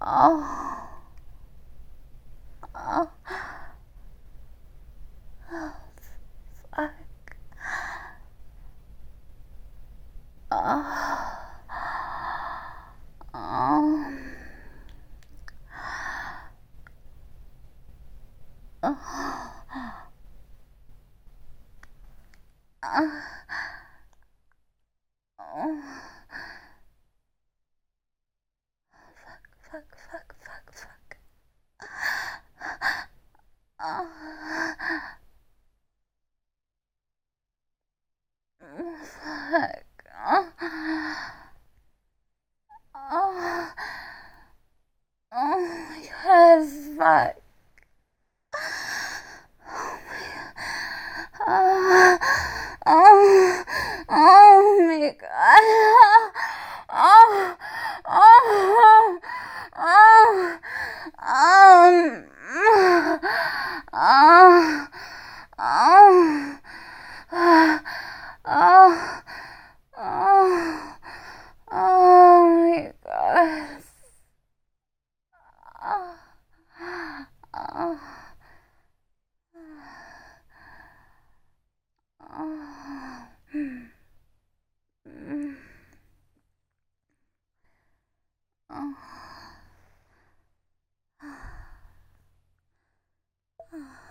Oh, oh, oh, fuck. Oh, oh, oh, fuck, fuck, fuck, fuck. Oh, fuck. Oh, oh, oh my god, fuck. Oh, oh, oh my god. Oh, oh, oh, oh, oh, oh, oh, oh my god. Oh, oh, oh, oh.